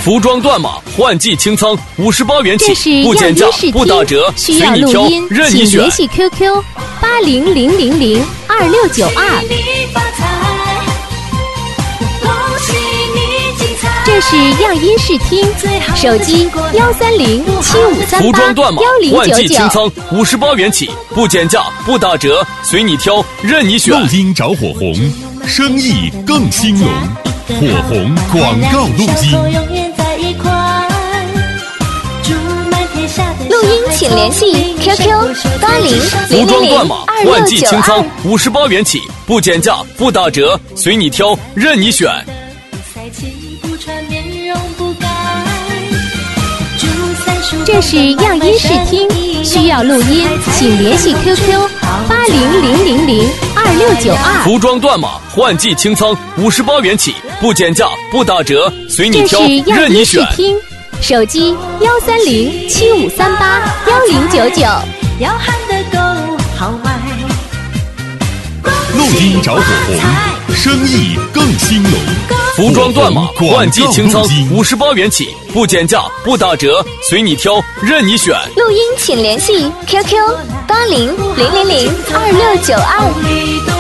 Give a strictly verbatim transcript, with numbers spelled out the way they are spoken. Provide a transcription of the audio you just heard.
服装断码，换季清仓，五十包元起，不减价，不打折， 需要随你挑， 录音， 任你选。 请联系 Q Q 八零零零零二六九二。这是样音视听，手机幺三零七五三八服装断码， 幺零换九九。 季清仓，五十包元起，不减价，不打折，随你挑，任你选。 录音找火红，生意更兴隆。火红广告录音。 录音请联系 Q Q 八零零零服装断零码， 二换六九季清仓二。， 五十包元起，不减价，不打折，随你挑，任你选。 这是样音视听，需要录音，请联系 Q Q 八零零零零二六九二。 服装断码，换季清仓，五十包元起，不减价，不打折，随你挑， 这是样音任你选。 视听，手机幺三零七五三八幺零九九。 要喊得够豪迈。 录音找火红，生意更兴隆。 服装断码， 火红换季清仓广告录，音五十包元起，不减价，不打折，随你挑，任你选。 录音请联系 Q Q 八零零零零二六九二。